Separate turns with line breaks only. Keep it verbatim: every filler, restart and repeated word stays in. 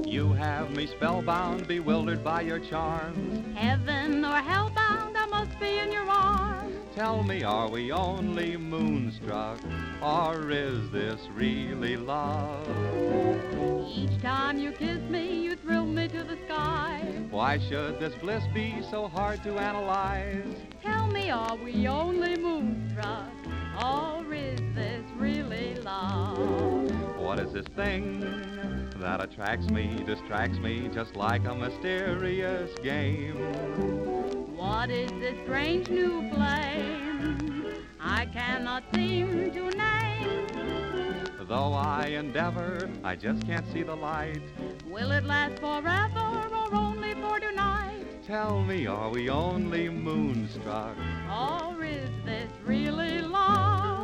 You have me spellbound, bewildered by your charms.
Heaven or hellbound, I must be in your arms.
Tell me, are we only moonstruck, or is this really love?
Each time you kiss me, you thrill me to the sky.
Why should this bliss be so hard to analyze?
Tell me, are we only moonstruck, or is this really love?
What is this thing that attracts me, distracts me, just like a mysterious game?
What is this strange new flame I cannot seem to name?
Though I endeavor, I just can't see the light.
Will it last forever or only for tonight?
Tell me, are we only moonstruck?
Or is this really love?